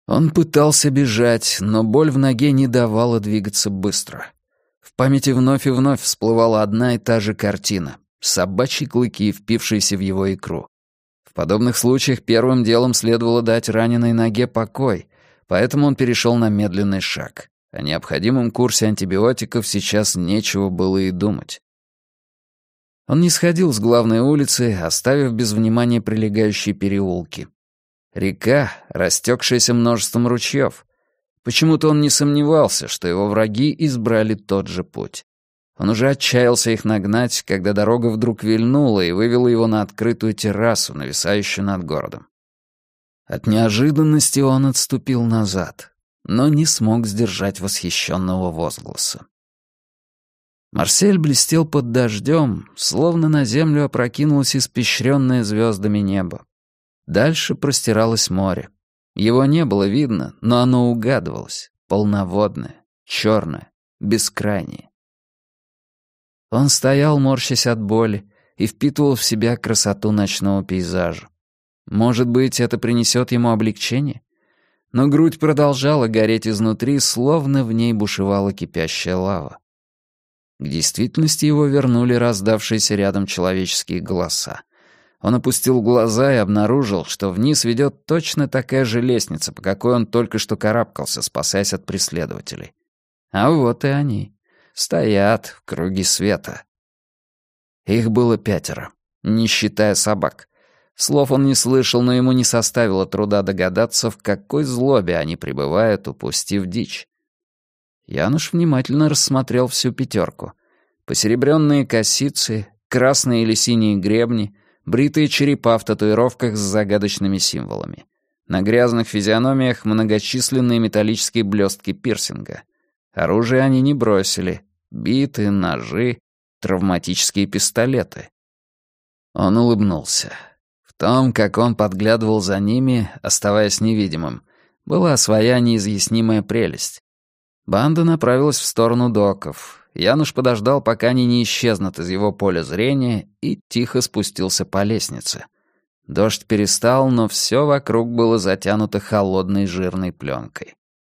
Он пытался бежать, но боль в ноге не давала двигаться быстро. В памяти вновь и вновь всплывала одна и та же картина — собачьи клыки, впившиеся в его икру. В подобных случаях первым делом следовало дать раненой ноге покой, поэтому он перешел на медленный шаг. О необходимом курсе антибиотиков сейчас нечего было и думать. Он не сходил с главной улицы, оставив без внимания прилегающие переулки. Река, растекшаяся множеством ручьев. Почему-то он не сомневался, что его враги избрали тот же путь. Он уже отчаялся их нагнать, когда дорога вдруг вильнула и вывела его на открытую террасу, нависающую над городом. От неожиданности он отступил назад, но не смог сдержать восхищенного возгласа. Марсель блестел под дождем, словно на землю опрокинулось испещренное звездами небо. Дальше простиралось море. Его не было видно, но оно угадывалось, полноводное, черное, бескрайнее. Он стоял, морщась от боли, и впитывал в себя красоту ночного пейзажа. Может быть, это принесет ему облегчение? Но грудь продолжала гореть изнутри, словно в ней бушевала кипящая лава. К действительности его вернули раздавшиеся рядом человеческие голоса. Он опустил глаза и обнаружил, что вниз ведет точно такая же лестница, по какой он только что карабкался, спасаясь от преследователей. А вот и они. Стоят в круге света. Их было 5, не считая собак. Слов он не слышал, но ему не составило труда догадаться, в какой злобе они пребывают, упустив дичь. Януш внимательно рассмотрел всю 5. Посеребренные косицы, красные или синие гребни, бритые черепа в татуировках с загадочными символами. На грязных физиономиях многочисленные металлические блестки пирсинга. Оружие они не бросили. Биты, ножи, травматические пистолеты. Он улыбнулся. В том, как он подглядывал за ними, оставаясь невидимым, была своя неизъяснимая прелесть. Банда направилась в сторону доков. Януш подождал, пока они не исчезнут из его поля зрения, и тихо спустился по лестнице. Дождь перестал, но все вокруг было затянуто холодной жирной пленкой.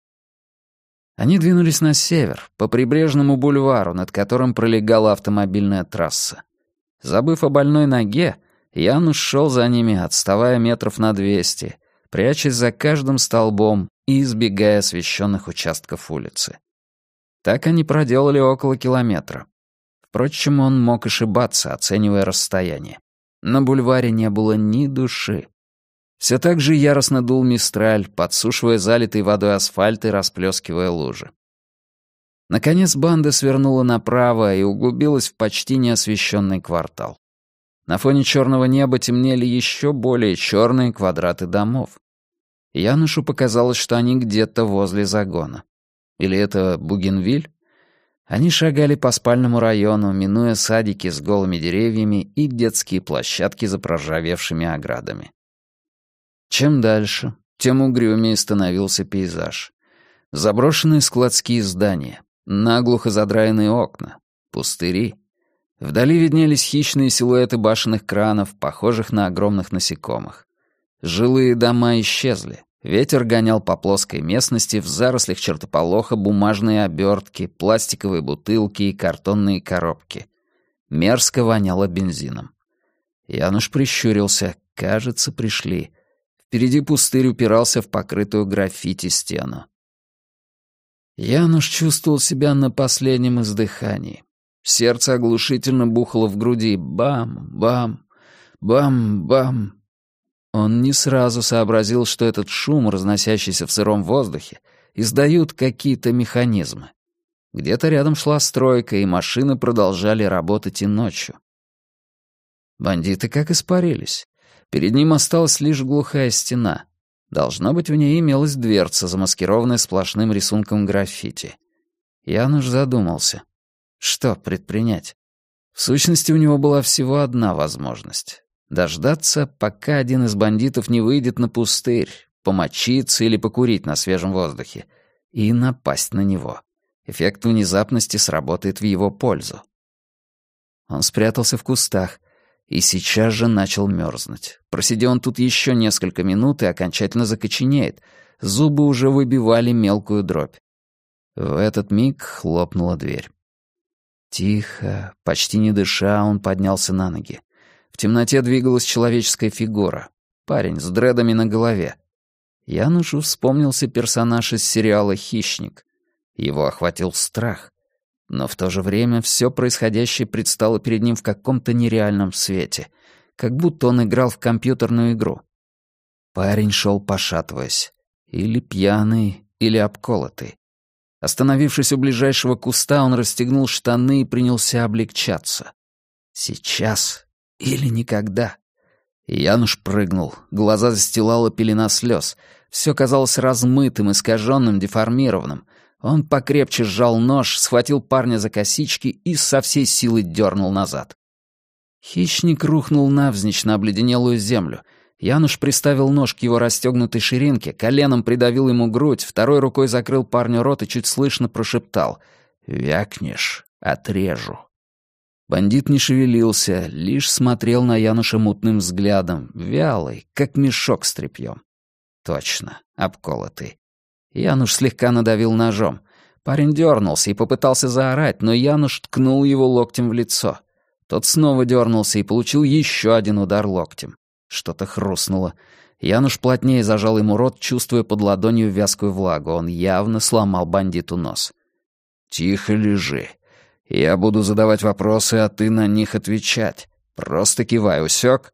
Они двинулись на север, по прибрежному бульвару, над которым пролегала автомобильная трасса. Забыв о больной ноге, Януш шел за ними, отставая метров на 200, прячась за каждым столбом и избегая освещенных участков улицы. Так они проделали около километра. Впрочем, он мог ошибаться, оценивая расстояние. На бульваре не было ни души. Все так же яростно дул мистраль, подсушивая залитый водой асфальт и расплескивая лужи. Наконец банда свернула направо и углубилась в почти неосвещенный квартал. На фоне черного неба темнели еще более черные квадраты домов. Янушу показалось, что они где-то возле загона. Или это Бугенвиль? Они шагали по спальному району, минуя садики с голыми деревьями и детские площадки за проржавевшими оградами. Чем дальше, тем угрюмее становился пейзаж. Заброшенные складские здания, наглухо задраенные окна, пустыри. Вдали виднелись хищные силуэты башенных кранов, похожих на огромных насекомых. Жилые дома исчезли. Ветер гонял по плоской местности в зарослях чертополоха бумажные обертки, пластиковые бутылки и картонные коробки. Мерзко воняло бензином. Януш прищурился. Кажется, пришли. Впереди пустырь упирался в покрытую граффити стену. Януш чувствовал себя на последнем издыхании. Сердце оглушительно бухало в груди. Бам-бам, бам-бам. Он не сразу сообразил, что этот шум, разносящийся в сыром воздухе, издают какие-то механизмы. Где-то рядом шла стройка, и машины продолжали работать и ночью. Бандиты как испарились. Перед ним осталась лишь глухая стена. Должно быть, в ней имелась дверца, замаскированная сплошным рисунком граффити. Януш задумался. Что предпринять? В сущности, у него была всего одна возможность. Дождаться, пока один из бандитов не выйдет на пустырь, помочиться или покурить на свежем воздухе, и напасть на него. Эффект внезапности сработает в его пользу. Он спрятался в кустах и сейчас же начал мерзнуть. Просидя он тут еще несколько минут и окончательно закоченеет. Зубы уже выбивали мелкую дробь. В этот миг хлопнула дверь. Тихо, почти не дыша, он поднялся на ноги. В темноте двигалась человеческая фигура. Парень с дредами на голове. Янушу вспомнился персонаж из сериала «Хищник». Его охватил страх. Но в то же время все происходящее предстало перед ним в каком-то нереальном свете, как будто он играл в компьютерную игру. Парень шел пошатываясь. Или пьяный, или обколотый. Остановившись у ближайшего куста, он расстегнул штаны и принялся облегчаться. Сейчас или никогда. Януш прыгнул. Глаза застилала пелена слез. Все казалось размытым, искаженным, деформированным. Он покрепче сжал нож, схватил парня за косички и со всей силы дернул назад. Хищник рухнул навзничь на обледенелую землю. Януш приставил нож к его расстегнутой ширинке, коленом придавил ему грудь, второй рукой закрыл парню рот и чуть слышно прошептал: «Вякнешь — отрежу». Бандит не шевелился, лишь смотрел на Януша мутным взглядом, вялый, как мешок с тряпьем. Точно, обколотый. Януш слегка надавил ножом. Парень дернулся и попытался заорать, но Януш ткнул его локтем в лицо. Тот снова дернулся и получил еще один удар локтем. Что-то хрустнуло. Януш плотнее зажал ему рот, чувствуя под ладонью вязкую влагу. Он явно сломал бандиту нос. «Тихо лежи. Я буду задавать вопросы, а ты на них отвечать. Просто кивай, усек?»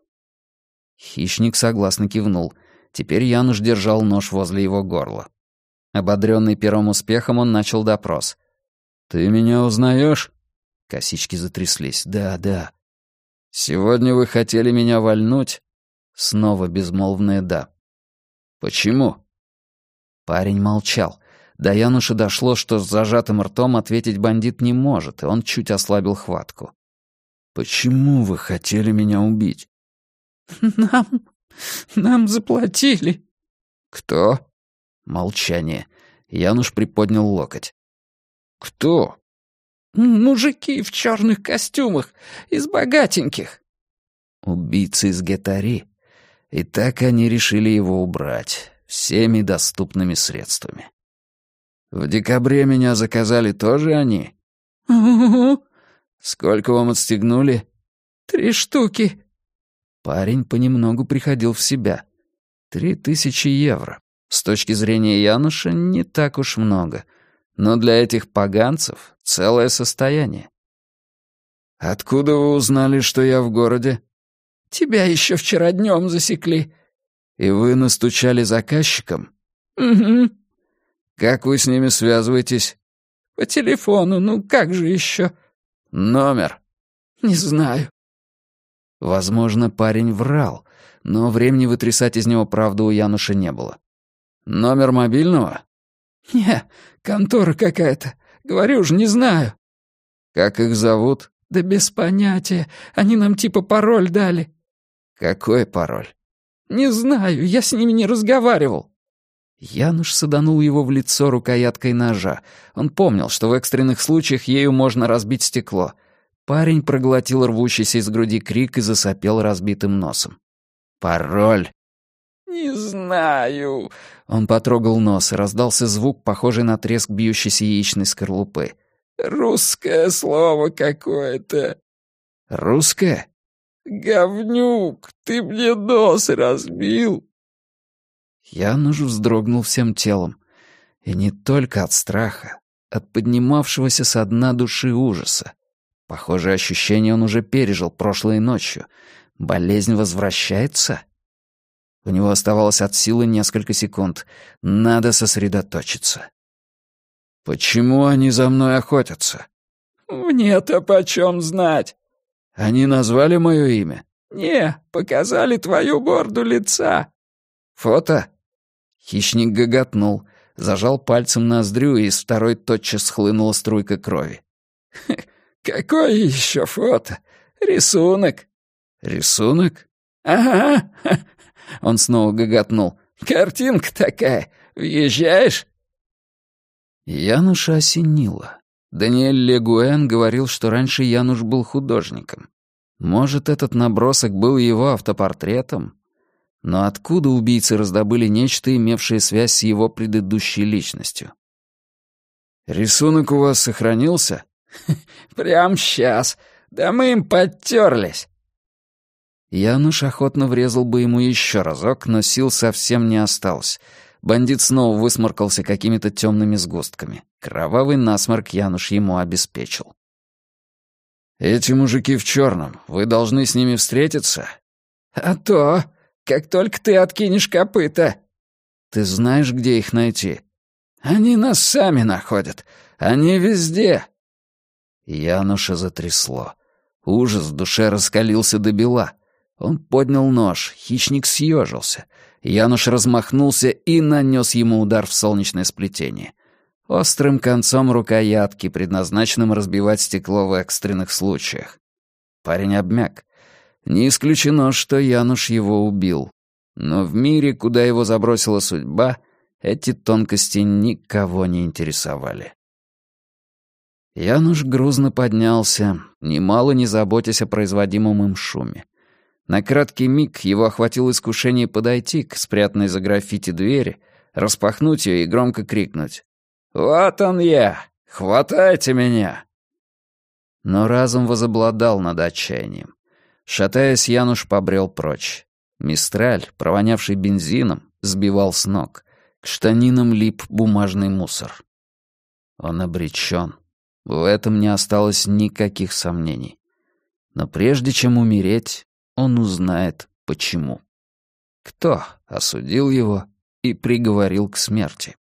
Хищник согласно кивнул. Теперь Януш держал нож возле его горла. Ободренный первым успехом, он начал допрос. «Ты меня узнаешь?» Косички затряслись. «Да, да». «Сегодня вы хотели меня вальнуть?» Снова безмолвное «да». «Почему?» Парень молчал. До Януша дошло, что с зажатым ртом ответить бандит не может, и он чуть ослабил хватку. «Почему вы хотели меня убить?» Нам заплатили». «Кто?» Молчание. Януш приподнял локоть. «Кто?» «Мужики в черных костюмах, из богатеньких». Убийцы из Гетари. И так они решили его убрать всеми доступными средствами. В декабре меня заказали тоже они? «Угу». Сколько вам отстегнули? 3 штуки. Парень понемногу приходил в себя. 3000 евро. С точки зрения Януша, не так уж много. Но для этих поганцев целое состояние. «Откуда вы узнали, что я в городе?» Тебя еще вчера днем засекли». «И вы настучали заказчикам?» «Угу». «Как вы с ними связываетесь?» «По телефону, ну как же еще?» «Номер?» «Не знаю». Возможно, парень врал, но времени вытрясать из него правду у Януша не было. «Номер мобильного?» «Не, контора какая-то. Говорю же, не знаю». «Как их зовут?» «Да без понятия. Они нам типа пароль дали». «Какой пароль?» «Не знаю, я с ними не разговаривал». Януш саданул его в лицо рукояткой ножа. Он помнил, что в экстренных случаях ею можно разбить стекло. Парень проглотил рвущийся из груди крик и засопел разбитым носом. «Пароль!» «Не знаю». Он потрогал нос, и раздался звук, похожий на треск бьющейся яичной скорлупы. «Русское слово какое-то». «Русское?» «Говнюк, ты мне нос разбил». Януш вздрогнул всем телом. И не только от страха, от поднимавшегося со дна души ужаса. Похожее ощущение он уже пережил прошлой ночью. Болезнь возвращается? У него оставалось от силы несколько секунд. Надо сосредоточиться. «Почему они за мной охотятся?» «Мне-то почем знать?» «Они назвали мое имя?» «Не, показали твою морду лица». «Фото?» Хищник гоготнул, зажал пальцем ноздрю, и из второй тотчас схлынула струйка крови. «Какое еще фото? Рисунок». «Рисунок?» «Ага». Он снова гоготнул. «Картинка такая. Въезжаешь?» Януша осенило. Даниэль Легуэн говорил, что раньше Януш был художником. Может, этот набросок был его автопортретом? Но откуда убийцы раздобыли нечто, имевшее связь с его предыдущей личностью? «Рисунок у вас сохранился?» «Прям сейчас. Да мы им подтерлись». Януш охотно врезал бы ему еще разок, но сил совсем не осталось. Бандит снова высморкался какими-то темными сгустками. Кровавый насморк Януш ему обеспечил. «Эти мужики в черном. Вы должны с ними встретиться?» «А то, как только ты откинешь копыта». «Ты знаешь, где их найти?» «Они нас сами находят. Они везде». Януша затрясло. Ужас в душе раскалился до бела. Он поднял нож, хищник съежился. Януш размахнулся и нанес ему удар в солнечное сплетение. Острым концом рукоятки, предназначенным разбивать стекло в экстренных случаях. Парень обмяк. Не исключено, что Януш его убил. Но в мире, куда его забросила судьба, эти тонкости никого не интересовали. Януш грузно поднялся, немало не заботясь о производимом им шуме. На краткий миг его охватило искушение подойти к спрятанной за граффити двери, распахнуть ее и громко крикнуть: «Вот он я! Хватайте меня!» Но разум возобладал над отчаянием. Шатаясь, Януш побрел прочь. Мистраль, провонявший бензином, сбивал с ног. К штанинам лип бумажный мусор. Он обречен. В этом не осталось никаких сомнений. Но прежде чем умереть, он узнает, почему. Кто осудил его и приговорил к смерти.